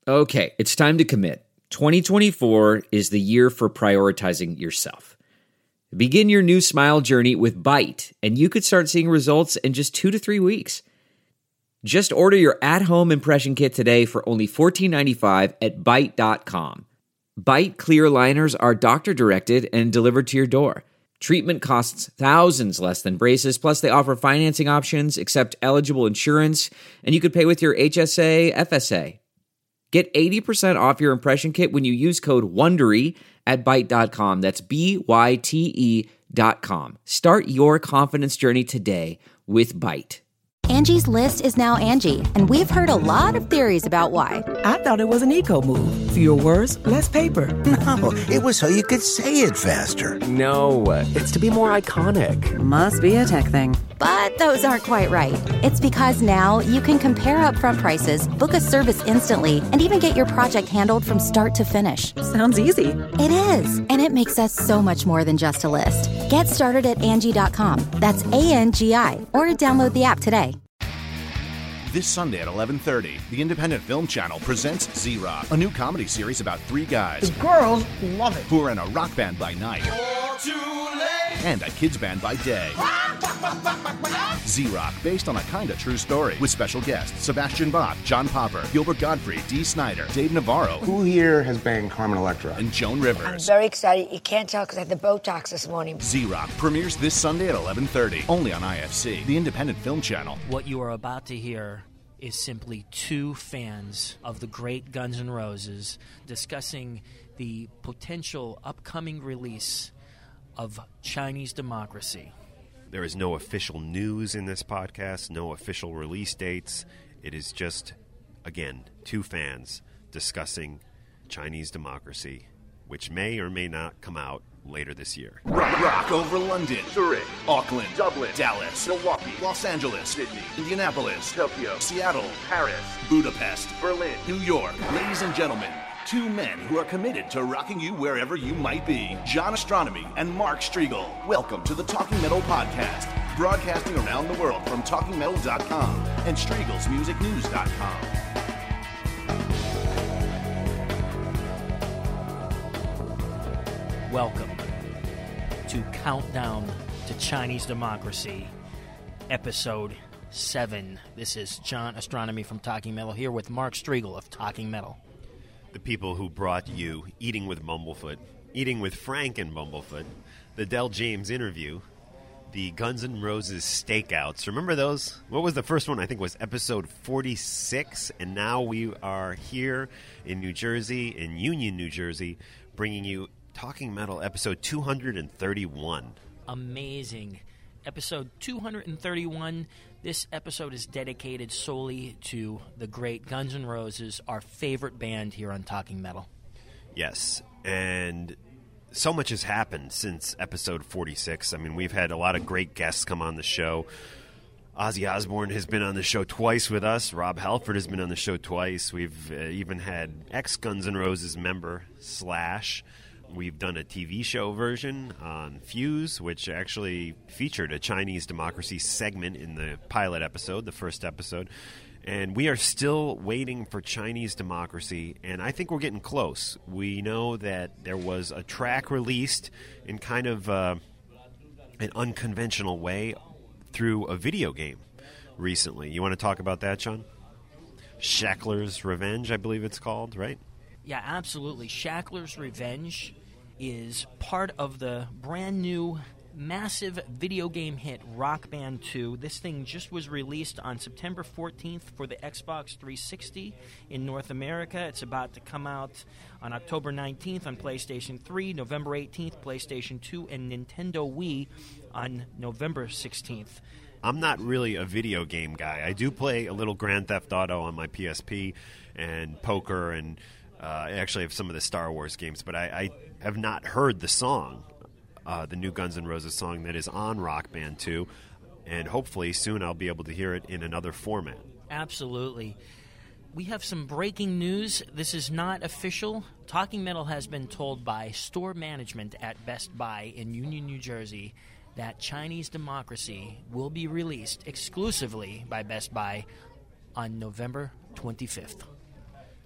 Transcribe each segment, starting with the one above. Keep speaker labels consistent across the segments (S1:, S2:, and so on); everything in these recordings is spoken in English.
S1: Okay, it's time to commit. 2024 is the year for prioritizing yourself. Begin your new smile journey with Byte, and you could start seeing results in just 2 to 3 weeks. Just order your at-home impression kit today for only $14.95 at Byte.com. Byte clear liners are doctor-directed and delivered to your door. Treatment costs thousands less than braces, plus they offer financing options, accept eligible insurance, and you could pay with your HSA, FSA. Get 80% off your impression kit when you use code WONDERY at Byte.com. That's BYTE.com. Start your confidence journey today with Byte.
S2: Angie's List is now Angie, and we've heard a lot of theories about why.
S3: I thought it was an eco move. Fewer words, less paper.
S4: No, it was so you could say it faster.
S5: No, it's to be more iconic.
S6: Must be a tech thing.
S2: But those aren't quite right. It's because now you can compare upfront prices, book a service instantly, and even get your project handled from start to finish.
S6: Sounds easy.
S2: It is, and it makes us so much more than just a list. Get started at Angie.com. That's ANGI, or download the app today.
S7: This Sunday at 11:30, the Independent Film Channel presents Z-Rock, a new comedy series about 3 guys.
S8: The girls love it.
S7: Who are in a rock band by night and a kids band by day. Z-Rock, based on a kinda true story, with special guests Sebastian Bach, John Popper, Gilbert Gottfried, Dee Snider, Dave Navarro.
S9: Who here has banged Carmen Electra?
S7: And Joan Rivers.
S10: I'm very excited. You can't tell because I had the Botox this morning.
S7: Z-Rock premieres this Sunday at 11:30, only on IFC, the Independent Film Channel.
S11: What you are about to hear is simply 2 fans of the great Guns N' Roses discussing the potential upcoming release of Chinese Democracy.
S12: There is no official news in this podcast, no official release dates. It is just, again, 2 fans discussing Chinese Democracy, which may or may not come out later this year.
S7: Rock over London, Zurich, Auckland, Dublin, Dallas, Milwaukee, Los Angeles, Sydney, Indianapolis, Tokyo, Seattle, Paris, Budapest, Berlin, New York. Ladies and gentlemen, 2 men who are committed to rocking you wherever you might be. John Astronomy and Mark Striegel. Welcome to the Talking Metal Podcast, broadcasting around the world from TalkingMetal.com and Striegel'sMusicNews.com.
S11: Welcome to Countdown to Chinese Democracy, Episode 7. This is John Astronomy from Talking Metal, here with Mark Striegel of Talking Metal.
S12: The people who brought you Eating with Bumblefoot, Eating with Frank and Bumblefoot, the Del James interview, the Guns N' Roses stakeouts. Remember those? What was the first one? I think it was episode 46, and now we are here in New Jersey, in Union, New Jersey, bringing you Talking Metal episode 231.
S11: Amazing. Episode 231. This episode is dedicated solely to the great Guns N' Roses, our favorite band here on Talking Metal.
S12: Yes, and so much has happened since episode 46. I mean, we've had a lot of great guests come on the show. Ozzy Osbourne has been on the show twice with us. Rob Halford has been on the show twice. We've even had ex-Guns N' Roses member Slash. We've done a TV show version on Fuse, which actually featured a Chinese Democracy segment in the pilot episode, the first episode. And we are still waiting for Chinese Democracy, and I think we're getting close. We know that there was a track released in kind of an unconventional way through a video game recently. You want to talk about that, Sean? Shackler's Revenge, I believe it's called, right?
S11: Yeah, absolutely. Shackler's Revenge is part of the brand new massive video game hit Rock Band 2. This thing just was released on September 14th for the Xbox 360 in North America. It's about to come out on October 19th on PlayStation 3, November 18th, PlayStation 2, and Nintendo Wii on November 16th.
S12: I'm not really a video game guy. I do play a little Grand Theft Auto on my PSP and poker, and I actually have some of the Star Wars games, but I have not heard the song, the new Guns N' Roses song that is on Rock Band 2, and hopefully soon I'll be able to hear it in another format.
S11: Absolutely. We have some breaking news. This is not official. Talking Metal has been told by store management at Best Buy in Union, New Jersey, that Chinese Democracy will be released exclusively by Best Buy on November 25th.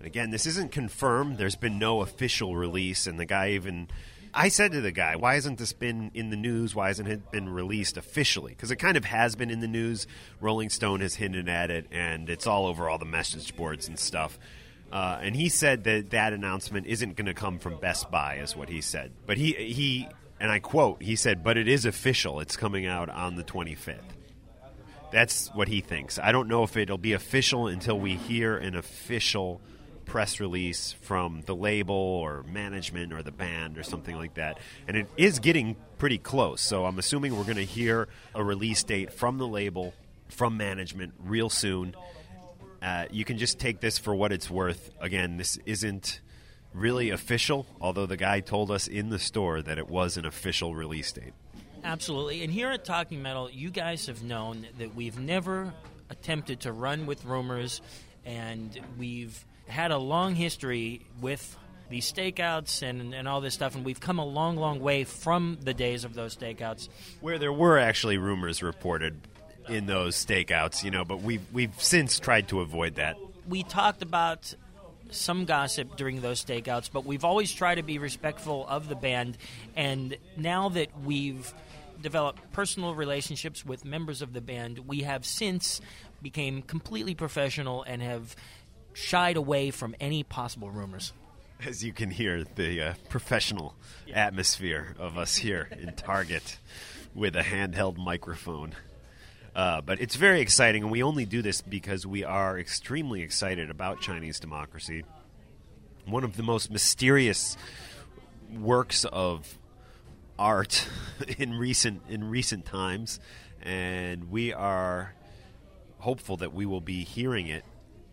S12: And again, this isn't confirmed. There's been no official release, and the guy even... I said to the guy, why hasn't this been in the news? Why hasn't it been released officially? Because it kind of has been in the news. Rolling Stone has hinted at it, and it's all over all the message boards and stuff. And he said that announcement isn't going to come from Best Buy, is what he said. But he, and I quote, he said, but it is official. It's coming out on the 25th. That's what he thinks. I don't know if it'll be official until we hear an official press release from the label or management or the band or something like that. And it is getting pretty close. So I'm assuming we're going to hear a release date from the label, from management, real soon. You can just take this for what it's worth. Again, this isn't really official, although the guy told us in the store that it was an official release date.
S11: Absolutely. And here at Talking Metal, you guys have known that we've never attempted to run with rumors, and we've had a long history with these stakeouts and all this stuff, and we've come a long, long way from the days of those stakeouts.
S12: Where there were actually rumors reported in those stakeouts, but we've since tried to avoid that.
S11: We talked about some gossip during those stakeouts, but we've always tried to be respectful of the band, and now that we've developed personal relationships with members of the band, we have since became completely professional and have shied away from any possible rumors.
S12: As you can hear, the professional atmosphere of us here in Target with a handheld microphone. But it's very exciting, and we only do this because we are extremely excited about Chinese Democracy. One of the most mysterious works of art in recent times, and we are hopeful that we will be hearing it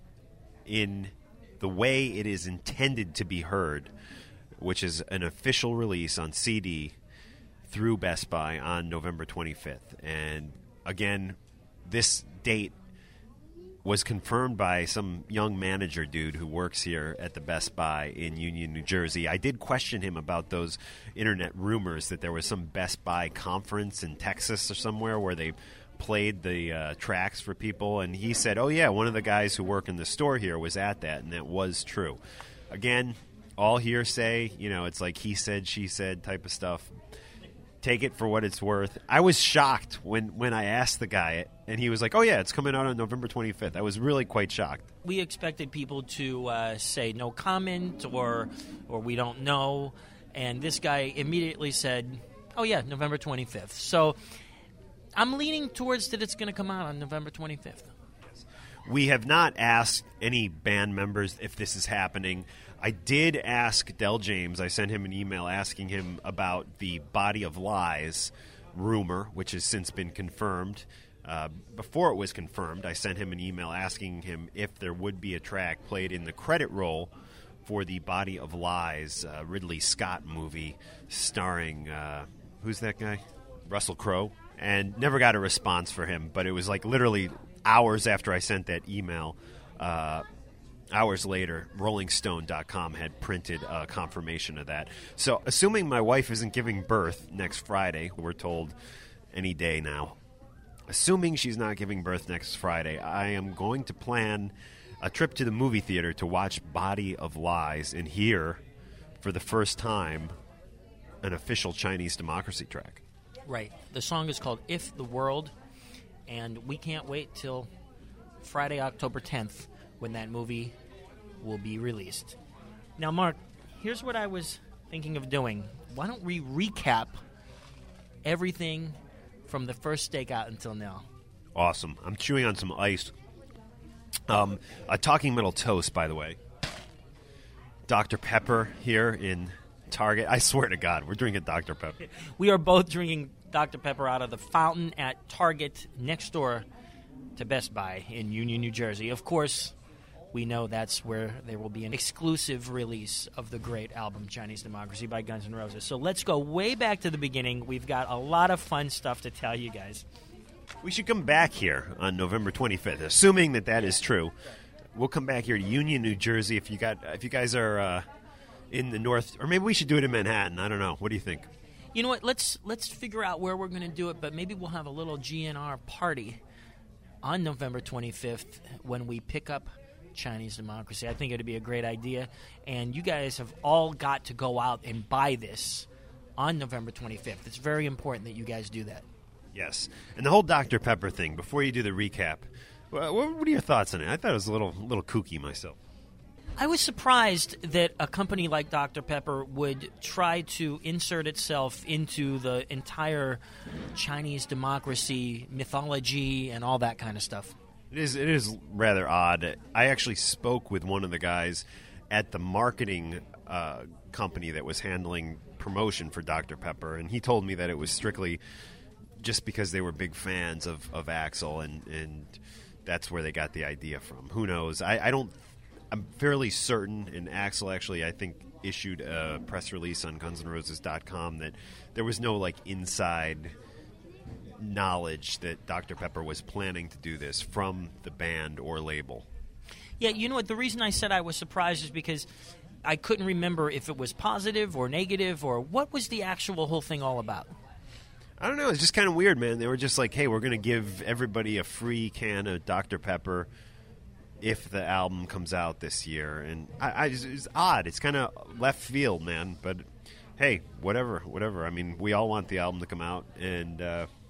S12: in the way it is intended to be heard, which is an official release on CD through Best Buy on November 25th. And again, this date was confirmed by some young manager dude who works here at the Best Buy in Union, New Jersey. I did question him about those internet rumors that there was some Best Buy conference in Texas or somewhere where they played the tracks for people, and he said, oh yeah, one of the guys who work in the store here was at that, and that was true. Again, all hearsay, it's like he said, she said type of stuff. Take it for what it's worth. I was shocked when I asked the guy, and he was like, oh yeah, it's coming out on November 25th. I was really quite shocked.
S11: We expected people to say no comment or we don't know, and this guy immediately said, oh yeah, November 25th. So I'm leaning towards that it's going to come out on November 25th.
S12: We have not asked any band members if this is happening. I did ask Del James. I sent him an email asking him about the Body of Lies rumor, which has since been confirmed. Before it was confirmed, I sent him an email asking him if there would be a track played in the credit roll for the Body of Lies Ridley Scott movie starring, who's that guy? Russell Crowe. And never got a response for him, but it was like literally hours after I sent that email, hours later, RollingStone.com had printed a confirmation of that. So assuming my wife isn't giving birth next Friday, we're told any day now, assuming she's not giving birth next Friday, I am going to plan a trip to the movie theater to watch Body of Lies and hear, for the first time, an official Chinese Democracy track.
S11: Right. The song is called If the World, and we can't wait till Friday, October 10th, when that movie will be released. Now, Mark, here's what I was thinking of doing. Why don't we recap everything from the first stakeout until now?
S12: Awesome. I'm chewing on some ice. A Talking Metal toast, by the way. Dr. Pepper here in Target. I swear to God, we're drinking Dr. Pepper.
S11: We are both drinking Dr. Pepper out of the fountain at Target next door to Best Buy in Union, New Jersey. Of course, we know that's where there will be an exclusive release of the great album Chinese Democracy by Guns N' Roses. So let's go way back to the beginning. We've got a lot of fun stuff to tell you guys.
S12: We should come back here on November 25th, assuming that is true. We'll come back here to Union, New Jersey. If you guys are in the north, or maybe we should do it in Manhattan. I don't know. What do you think?
S11: You know what? Let's figure out where we're going to do it, but maybe we'll have a little GNR party on November 25th when we pick up Chinese Democracy. I think it would be a great idea, and you guys have all got to go out and buy this on November 25th. It's very important that you guys do that.
S12: Yes. And the whole Dr. Pepper thing, before you do the recap, what are your thoughts on it? I thought it was a little kooky myself.
S11: I was surprised that a company like Dr. Pepper would try to insert itself into the entire Chinese democracy mythology and all that kind of stuff.
S12: It is rather odd. I actually spoke with one of the guys at the marketing company that was handling promotion for Dr. Pepper, and he told me that it was strictly just because they were big fans of Axl, and that's where they got the idea from. Who knows? I'm fairly certain, and Axl actually, I think, issued a press release on GunsN'Roses.com that there was no inside knowledge that Dr. Pepper was planning to do this from the band or label.
S11: Yeah, you know what? The reason I said I was surprised is because I couldn't remember if it was positive or negative or what was the actual whole thing all about.
S12: I don't know. It's just kind of weird, man. They were just like, hey, we're going to give everybody a free can of Dr. Pepper if the album comes out this year. And it's odd. It's kind of left field, man. But, hey, whatever. I mean, we all want the album to come out, and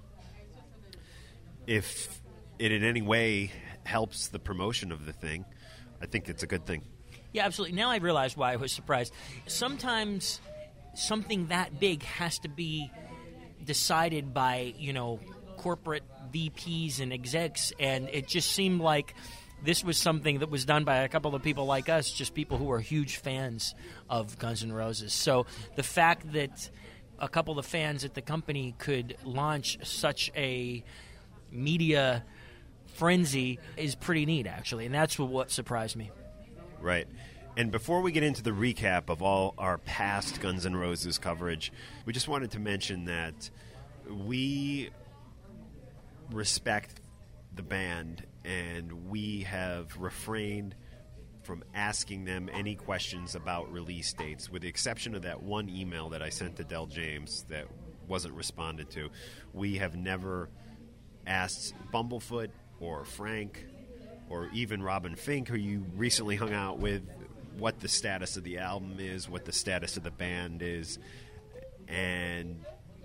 S12: if it in any way helps the promotion of the thing, I think it's a good thing.
S11: Yeah, absolutely. Now I realize why I was surprised. Sometimes something that big has to be decided by, corporate VPs and execs, and it just seemed like this was something that was done by a couple of people like us, just people who are huge fans of Guns N' Roses. So the fact that a couple of fans at the company could launch such a media frenzy is pretty neat, actually, and that's what surprised me.
S12: Right. And before we get into the recap of all our past Guns N' Roses coverage, we just wanted to mention that we respect the band, and we have refrained from asking them any questions about release dates, with the exception of that one email that I sent to Del James that wasn't responded to. We have never asked Bumblefoot or Frank or even Robin Fink, who you recently hung out with, what the status of the album is, what the status of the band is, and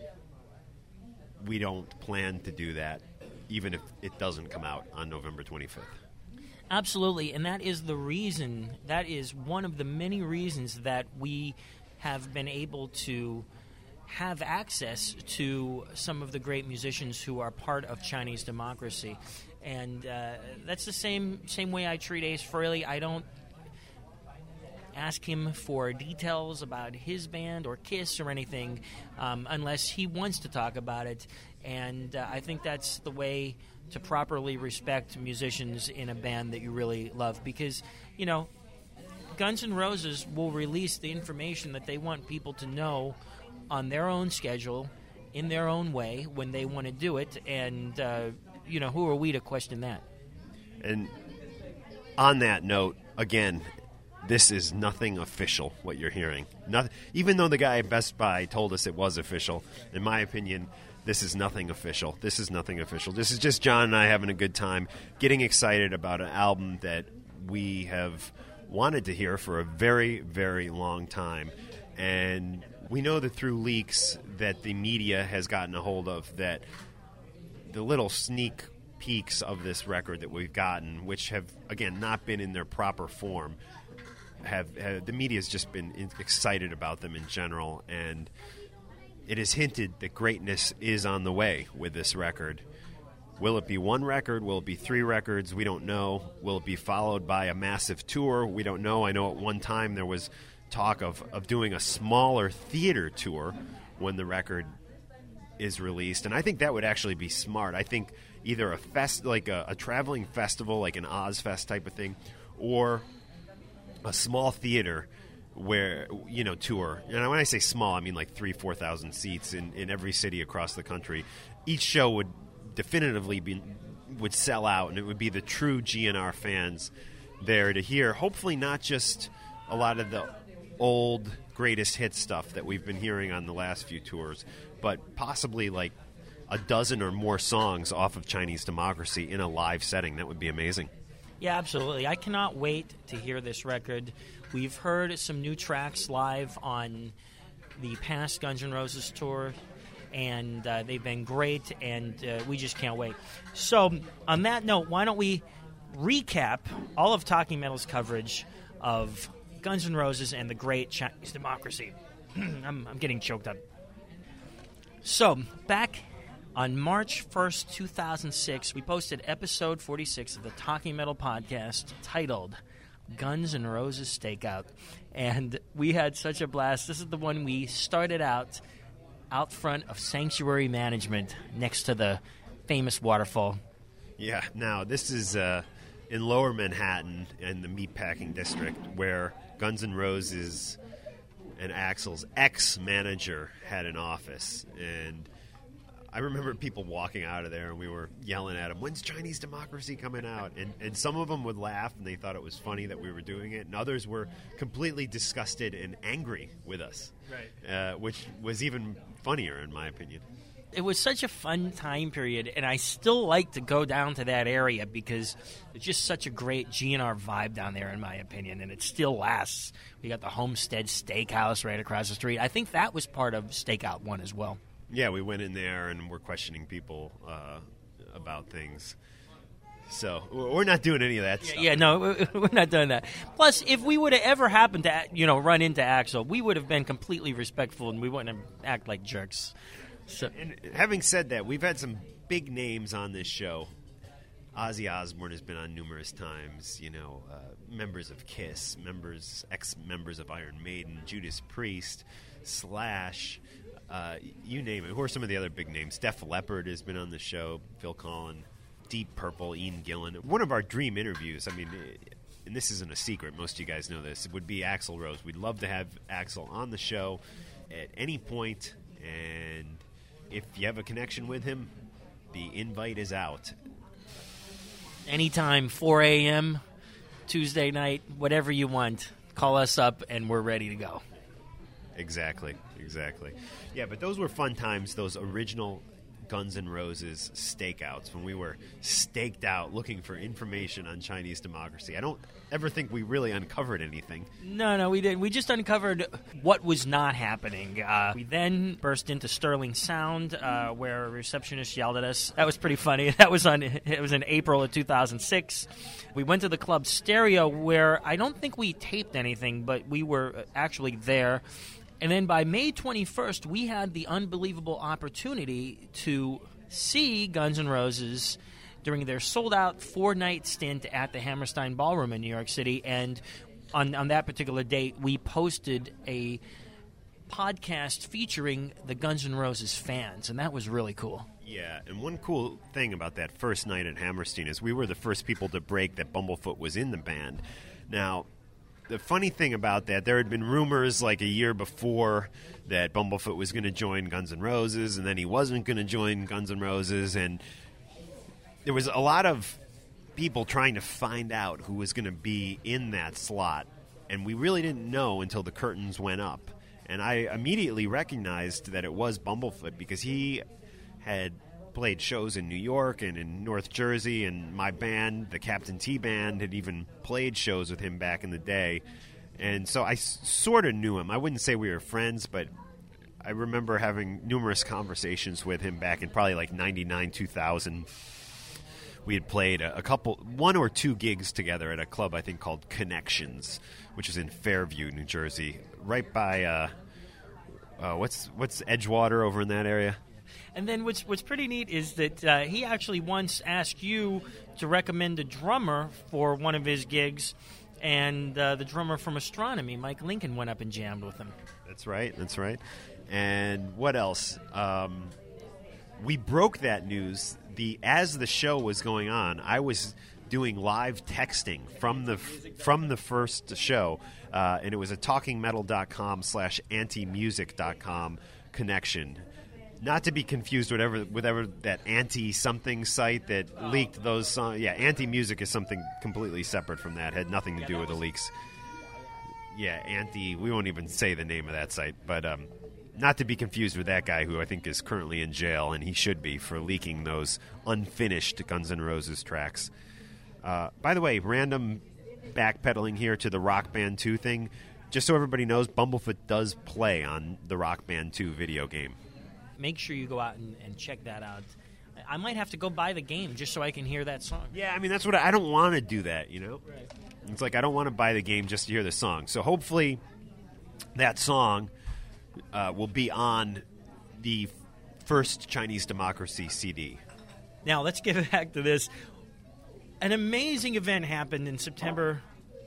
S12: we don't plan to do that, even if it doesn't come out on November 25th.
S11: Absolutely, and that is the reason, that is one of the many reasons that we have been able to have access to some of the great musicians who are part of Chinese Democracy. And that's the same way I treat Ace Frehley. I don't ask him for details about his band or Kiss or anything unless he wants to talk about it. And I think that's the way to properly respect musicians in a band that you really love. Because, Guns N' Roses will release the information that they want people to know on their own schedule, in their own way, when they want to do it. And, who are we to question that?
S12: And on that note, again, this is nothing official, what you're hearing. Even though the guy at Best Buy told us it was official, in my opinion, this is nothing official. This is nothing official. This is just John and I having a good time, getting excited about an album that we have wanted to hear for a very, very long time. And we know that through leaks that the media has gotten a hold of, that the little sneak peeks of this record that we've gotten, which have, again, not been in their proper form, have the media's just been excited about them in general, and it is hinted that greatness is on the way with this record. Will it be one record? Will it be 3 records? We don't know. Will it be followed by a massive tour? We don't know. I know at one time there was talk of doing a smaller theater tour when the record is released, and I think that would actually be smart. I think either a fest, like a traveling festival, like an Ozfest type of thing, or a small theater where, tour. And when I say small, I mean like 3,000-4,000 seats in every city across the country. Each show would definitively would sell out, and it would be the true GNR fans there to hear, hopefully not just a lot of the old greatest hit stuff that we've been hearing on the last few tours, but possibly like a dozen or more songs off of Chinese Democracy in a live setting. That would be amazing.
S11: Yeah, absolutely. I cannot wait to hear this record. We've heard some new tracks live on the past Guns N' Roses tour, and they've been great, and we just can't wait. So, on that note, why don't we recap all of Talking Metal's coverage of Guns N' Roses and the great Chinese Democracy. I'm getting choked up. So, back on March 1st, 2006, we posted episode 46 of the Talking Metal podcast titled Guns N' Roses Stakeout. And we had such a blast. This is the one we started out front of Sanctuary Management next to the famous waterfall.
S12: Yeah, now this is in Lower Manhattan in the Meatpacking District where Guns N' Roses and Axl's ex-manager had an office. And I remember people walking out of there and we were yelling at them, when's Chinese Democracy coming out? And some of them would laugh and they thought it was funny that we were doing it, and others were completely disgusted and angry with us, right? Which was even funnier in my opinion.
S11: It was such a fun time period, and I still like to go down to that area because it's just such a great GNR vibe down there, in my opinion, and it still lasts. We got the Homestead Steakhouse right across the street. I think that was part of Stakeout 1 as well.
S12: Yeah, we went in there and we're questioning people about things. So we're not doing any of that stuff.
S11: Yeah, no, we're not doing that. Plus, if we would have ever happened to, run into Axl, we would have been completely respectful and we wouldn't have act like jerks. So,
S12: and having said that, we've had some big names on this show. Ozzy Osbourne has been on numerous times. Members of Kiss, ex-members of Iron Maiden, Judas Priest, Slash, you name it. Who are some of the other big names? Def Leppard has been on the show. Phil Collin, Deep Purple, Ian Gillan. One of our dream interviews, and this isn't a secret, most of you guys know this, it would be Axl Rose. We'd love to have Axl on the show at any point, and if you have a connection with him, the invite is out.
S11: Anytime, 4 a.m., Tuesday night, whatever you want, call us up and we're ready to go.
S12: Exactly. Yeah, but those were fun times, those original Guns N' Roses stakeouts, when we were staked out looking for information on Chinese Democracy. I don't ever think we really uncovered anything.
S11: No, we didn't. We just uncovered what was not happening. We then burst into Sterling Sound, where a receptionist yelled at us. That was pretty funny. It was in April of 2006. We went to the Club Stereo, where I don't think we taped anything, but we were actually there. And then by May 21st, we had the unbelievable opportunity to see Guns N' Roses during their sold-out 4-night stint at the Hammerstein Ballroom in New York City. And on that particular date, we posted a podcast featuring the Guns N' Roses fans, and that was really cool.
S12: Yeah, and one cool thing about that first night at Hammerstein is we were the first people to break that Bumblefoot was in the band. Now, the funny thing about that, there had been rumors like a year before that Bumblefoot was going to join Guns N' Roses, and then he wasn't going to join Guns N' Roses, and there was a lot of people trying to find out who was going to be in that slot, and we really didn't know until the curtains went up. And I immediately recognized that it was Bumblefoot because he had played shows in New York and in North Jersey, and my band, the Captain T Band, had even played shows with him back in the day. And so I sort of knew him. I wouldn't say we were friends, but I remember having numerous conversations with him back in probably like 99, 2000. We had played one or two gigs together at a club I think called Connections, which is in Fairview, New Jersey, right by what's Edgewater over in that area.
S11: And then what's pretty neat is that he actually once asked you to recommend a drummer for one of his gigs, and the drummer from Astronomy, Mike Lincoln, went up and jammed with him.
S12: That's right. And what else? We broke that news. As the show was going on, I was doing live texting from the first show, and it was a talkingmetal.com/antimusic.com connection. Not to be confused with whatever that anti-something site that leaked those songs. Yeah, Anti-Music is something completely separate from that. Had nothing to do with the leaks. Yeah, we won't even say the name of that site. But not to be confused with that guy who I think is currently in jail, and he should be, for leaking those unfinished Guns N' Roses tracks. By the way, random backpedaling here to the Rock Band 2 thing. Just so everybody knows, Bumblefoot does play on the Rock Band 2 video game.
S11: Make sure you go out and check that out. I might have to go buy the game just so I can hear that song.
S12: Yeah, I mean, that's what I don't want to do that, you know?
S11: Right.
S12: It's like I don't want to buy the game just to hear the song. So hopefully that song will be on the first Chinese Democracy CD.
S11: Now, let's get back to this. An amazing event happened in September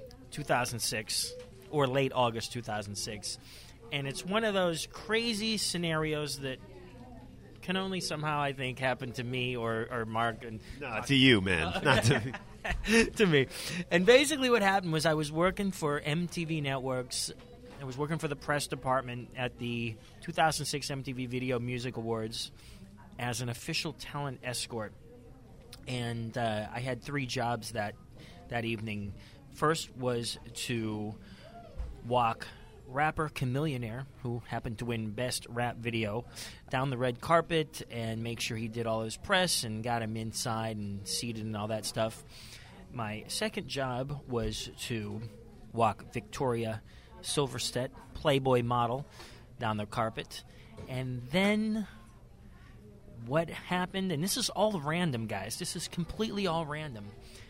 S11: 2006, or late August 2006. And it's one of those crazy scenarios that can only somehow, I think, happen to me or Mark. And
S12: no, to you, man. Not to me.
S11: To me. And basically what happened was I was working for MTV Networks. I was working for the press department at the 2006 MTV Video Music Awards as an official talent escort. And I had 3 jobs that evening. First was to walk rapper Chamillionaire, who happened to win Best Rap Video, down the red carpet and make sure he did all his press and got him inside and seated and all that stuff. My second job was to walk Victoria Silverstedt, Playboy model, down the carpet. And then what happened, and this is all random, guys. This is completely all random.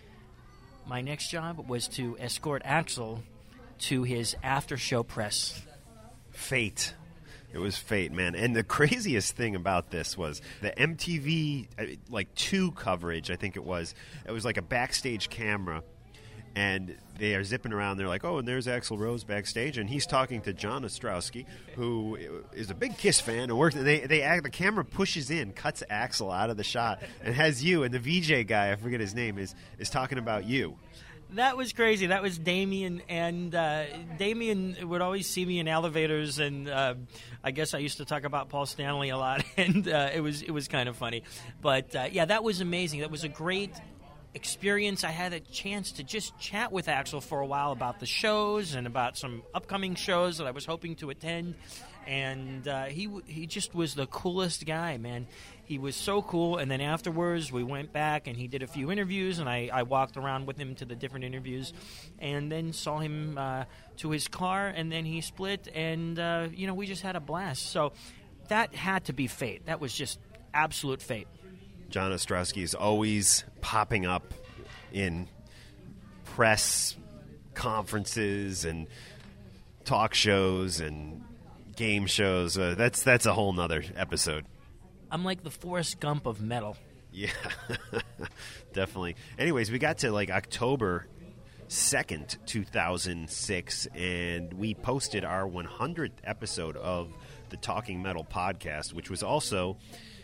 S11: My next job was to escort Axl to his after-show press.
S12: Fate. It was fate, man. And the craziest thing about this was the MTV, 2 coverage, I think it was like a backstage camera, and they are zipping around. They're like, oh, and there's Axl Rose backstage, and he's talking to John Ostrowski, who is a big Kiss fan, and works. The camera pushes in, cuts Axl out of the shot, and has you, and the VJ guy, I forget his name, is talking about you.
S11: That was crazy. That was Damien, and Damien would always see me in elevators, and I guess I used to talk about Paul Stanley a lot, and it was kind of funny. But yeah, that was amazing. That was a great experience. I had a chance to just chat with Axl for a while about the shows and about some upcoming shows that I was hoping to attend. And he just was the coolest guy, man. He was so cool. And then afterwards, we went back and he did a few interviews, and I walked around with him to the different interviews, and then saw him to his car, and then he split, and we just had a blast. So that had to be fate. That was just absolute fate.
S12: John Ostrowski is always popping up in press conferences and talk shows and game shows. That's a whole nother episode.
S11: I'm like the Forrest Gump of metal.
S12: Yeah, definitely. Anyways, we got to October 2nd, 2006, and we posted our 100th episode of the Talking Metal podcast, which was also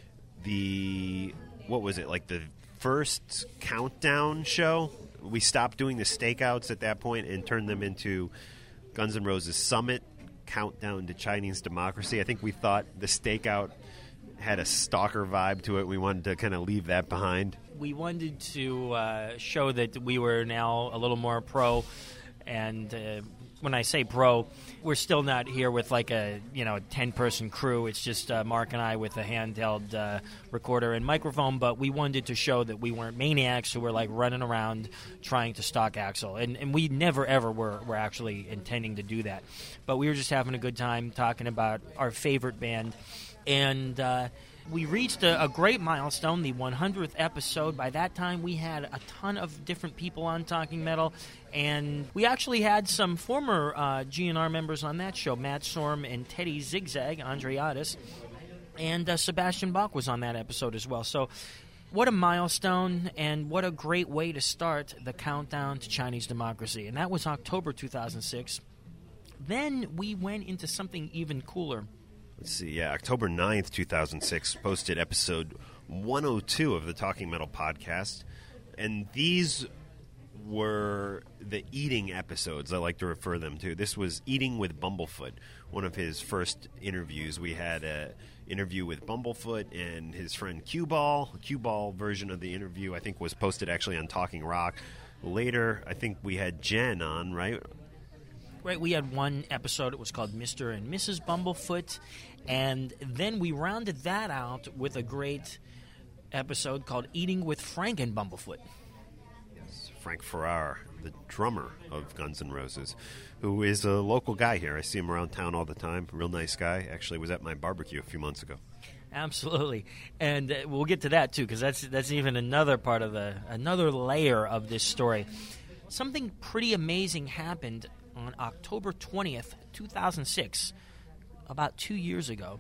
S12: the first countdown show. We stopped doing the stakeouts at that point and turned them into Guns N' Roses Summit, Countdown to Chinese Democracy. I think we thought the stakeout had a stalker vibe to it. We wanted to kind of leave that behind.
S11: We wanted to show that we were now a little more pro, and when I say pro, we're still not here with like a 10-person crew. It's just Mark and I with a handheld recorder and microphone, but we wanted to show that we weren't maniacs who were like running around trying to stalk Axl, and we never ever were actually intending to do that. But we were just having a good time talking about our favorite band. And we reached a great milestone, the 100th episode. By that time, we had a ton of different people on Talking Metal, and we actually had some former GNR members on that show, Matt Sorm and Teddy Zigzag, Andreatis, and Sebastian Bach was on that episode as well. So what a milestone, and what a great way to start the countdown to Chinese democracy. And that was October 2006. Then we went into something even cooler.
S12: Let's see, yeah, October 9th, 2006, posted episode 102 of the Talking Metal podcast. And these were the eating episodes, I like to refer them to. This was Eating with Bumblefoot, one of his first interviews. We had an interview with Bumblefoot and his friend Q-Ball. The Q-Ball version of the interview, I think, was posted actually on Talking Rock. Later, I think we had Jen on, right?
S11: Right, we had one episode. It was called Mr. and Mrs. Bumblefoot, and then we rounded that out with a great episode called Eating with Frank and Bumblefoot.
S12: Yes, Frank Ferrer, the drummer of Guns N' Roses, who is a local guy here. I see him around town all the time. Real nice guy. Actually was at my barbecue a few months ago.
S11: Absolutely, and we'll get to that too, because that's even another part of another layer of this story. Something pretty amazing happened on October 20th, 2006, about 2 years ago.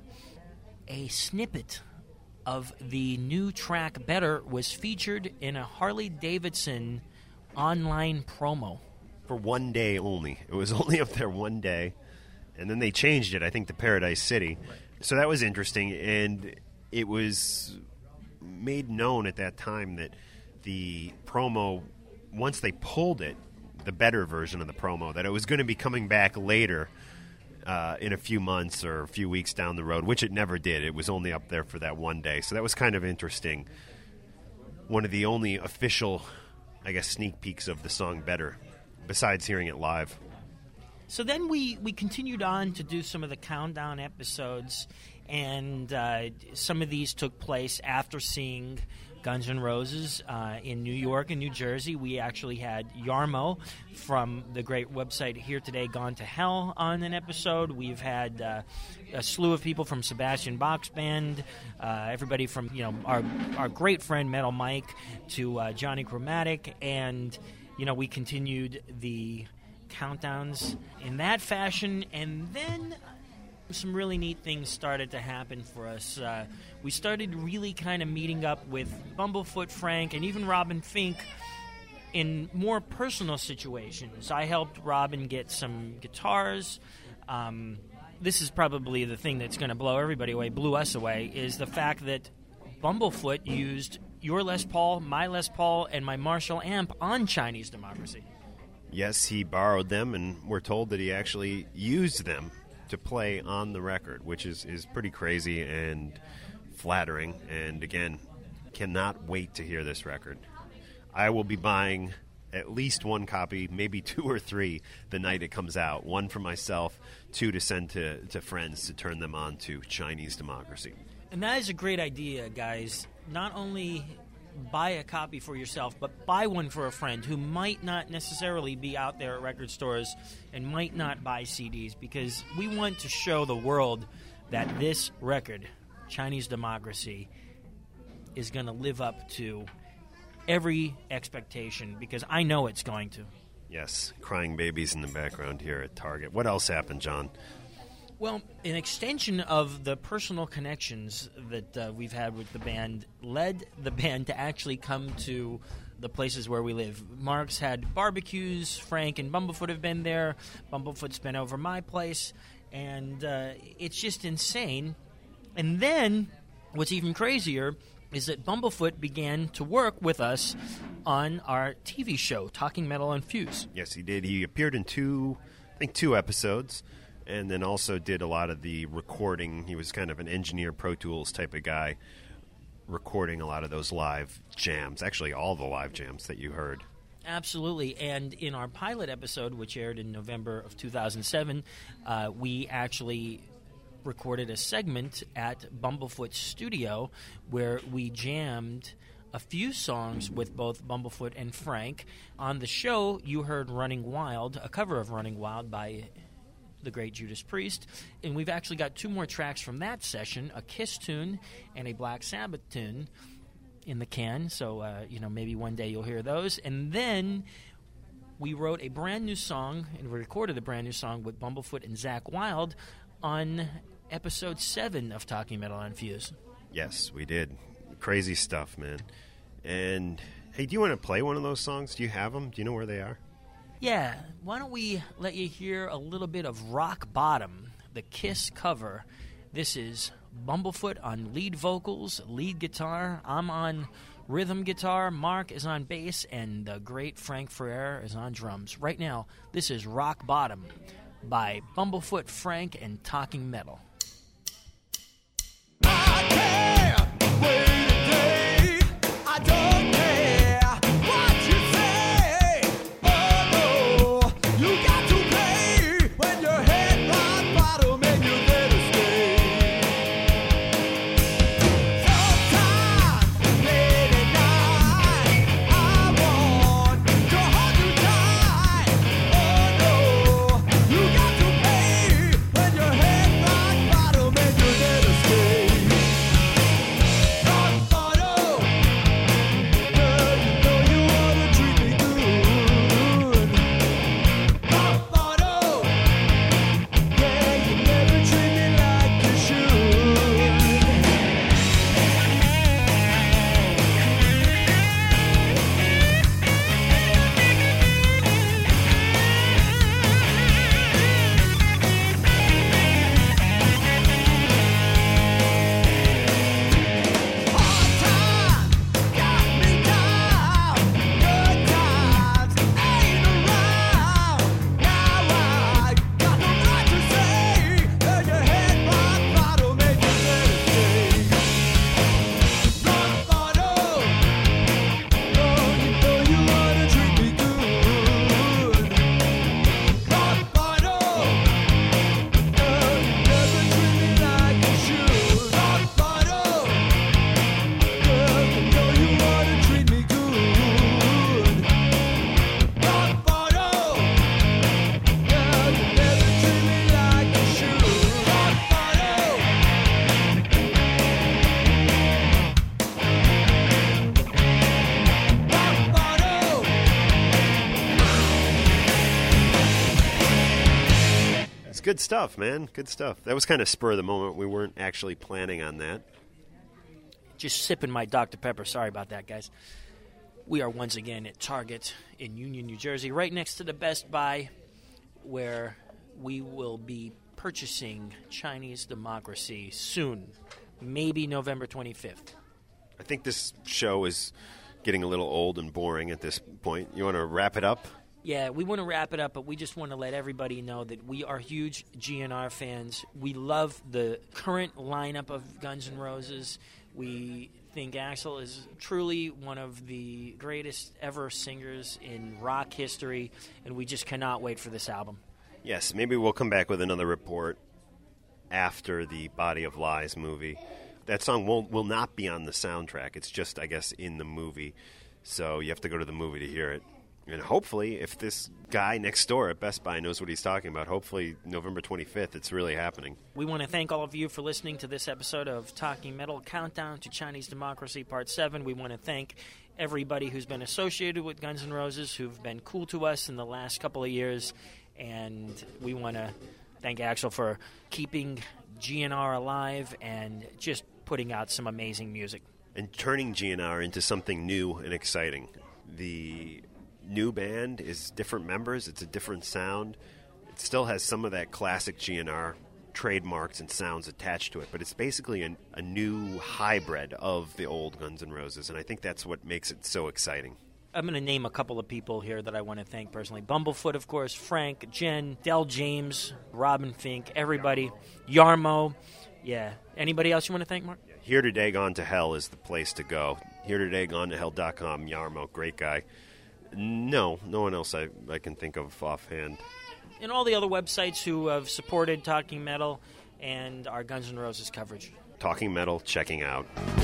S11: A snippet of the new track Better was featured in a Harley-Davidson online promo.
S12: For 1 day only. It was only up there 1 day, and then they changed it, I think, to Paradise City. So that was interesting, and it was made known at that time that the promo, once they pulled it, the better version of the promo, that it was going to be coming back later in a few months or a few weeks down the road, which it never did. It was only up there for that 1 day. So that was kind of interesting. One of the only official, I guess, sneak peeks of the song Better, besides hearing it live.
S11: So then we continued on to do some of the countdown episodes, and some of these took place after seeing Guns N' Roses in New York and New Jersey. We actually had Yarmo from the great website Here Today, Gone to Hell on an episode. We've had a slew of people from Sebastian Bach's band, everybody from our great friend Metal Mike to Johnny Chromatic, and we continued the countdowns in that fashion, and then some really neat things started to happen for us. We started really kind of meeting up with Bumblefoot Frank and even Robin Fink in more personal situations. I helped Robin get some guitars. This is probably the thing that's going to blow everybody away, blew us away, is the fact that Bumblefoot used your Les Paul, my Les Paul, and my Marshall amp on Chinese Democracy.
S12: Yes, he borrowed them, and we're told that he actually used them to play on the record, which is pretty crazy and flattering. And again, cannot wait to hear this record. I will be buying at least one copy, maybe 2 or 3 the night it comes out. 1 for myself, 2 to send to friends to turn them on to Chinese Democracy.
S11: And that is a great idea, guys. Not only buy a copy for yourself, but buy one for a friend who might not necessarily be out there at record stores and might not buy CDs, because we want to show the world that this record, Chinese Democracy, is going to live up to every expectation, because I know it's going to.
S12: Yes, crying babies in the background here at Target. What else happened, John?
S11: Well, an extension of the personal connections that we've had with the band led the band to actually come to the places where we live. Mark's had barbecues. Frank and Bumblefoot have been there. Bumblefoot's been over my place. And it's just insane. And then what's even crazier is that Bumblefoot began to work with us on our TV show, Talking Metal on Fuse.
S12: Yes, he did. He appeared in 2 episodes, and then also did a lot of the recording. He was kind of an engineer, Pro Tools type of guy, recording a lot of those live jams, actually all the live jams that you heard.
S11: Absolutely. And in our pilot episode, which aired in November of 2007, we actually recorded a segment at Bumblefoot's studio where we jammed a few songs with both Bumblefoot and Frank. On the show, you heard Running Wild, a cover of Running Wild by the great Judas Priest, and we've actually got 2 more tracks from that session, a Kiss tune and a Black Sabbath tune in the can, so maybe one day you'll hear those. And then we wrote a brand new song, and we recorded a brand new song with Bumblefoot and Zakk Wylde on episode 7 of Talking Metal on Fuse.
S12: Yes, we did. Crazy stuff, man. And hey, do you want to play one of those songs? Do you have them? Do you know where they are?
S11: Yeah, why don't we let you hear a little bit of Rock Bottom, the Kiss cover. This is Bumblefoot on lead vocals, lead guitar. I'm on rhythm guitar. Mark is on bass, and the great Frank Ferrer is on drums. Right now, this is Rock Bottom by Bumblefoot, Frank, and Talking Metal.
S8: I can't wait a day. I don't care what you say. Oh no, you got to play when your head rock bottom and you better stay. Sometimes late at night I want to
S12: Good stuff, man. Good stuff. That was kind of spur of the moment. We weren't actually planning on that.
S11: Just sipping my Dr. Pepper. Sorry about that, guys. We are once again at Target in Union, New Jersey, right next to the Best Buy, where we will be purchasing Chinese Democracy soon, maybe November 25th.
S12: I think this show is getting a little old and boring at this point. You want to wrap it up?
S11: Yeah, we want to wrap it up, but we just want to let everybody know that we are huge GNR fans. We love the current lineup of Guns N' Roses. We think Axl is truly one of the greatest ever singers in rock history, and we just cannot wait for this album.
S12: Yes, maybe we'll come back with another report after the Body of Lies movie. That song will not be on the soundtrack. It's just, I guess, in the movie. So you have to go to the movie to hear it. And hopefully, if this guy next door at Best Buy knows what he's talking about, hopefully November 25th, it's really happening.
S11: We want to thank all of you for listening to this episode of Talking Metal Countdown to Chinese Democracy Part 7. We want to thank everybody who's been associated with Guns N' Roses, who've been cool to us in the last couple of years. And we want to thank Axl for keeping GNR alive and just putting out some amazing music.
S12: And turning GNR into something new and exciting. The new band is different members. It's a different sound. It still has some of that classic GNR trademarks and sounds attached to it, but it's basically a new hybrid of the old Guns N' Roses, and I think that's what makes it so exciting.
S11: I'm going to name a couple of people here that I want to thank personally. Bumblefoot, of course, Frank, Jen, Del James, Robin Fink, everybody. Yarmo. Yeah. Anybody else you want to thank, Mark?
S12: Here Today, Gone to Hell is the place to go. HereTodayGoneToHell.com. Yarmo, great guy. No one else I can think of offhand.
S11: And all the other websites who have supported Talking Metal and our Guns N' Roses coverage.
S12: Talking Metal, checking out.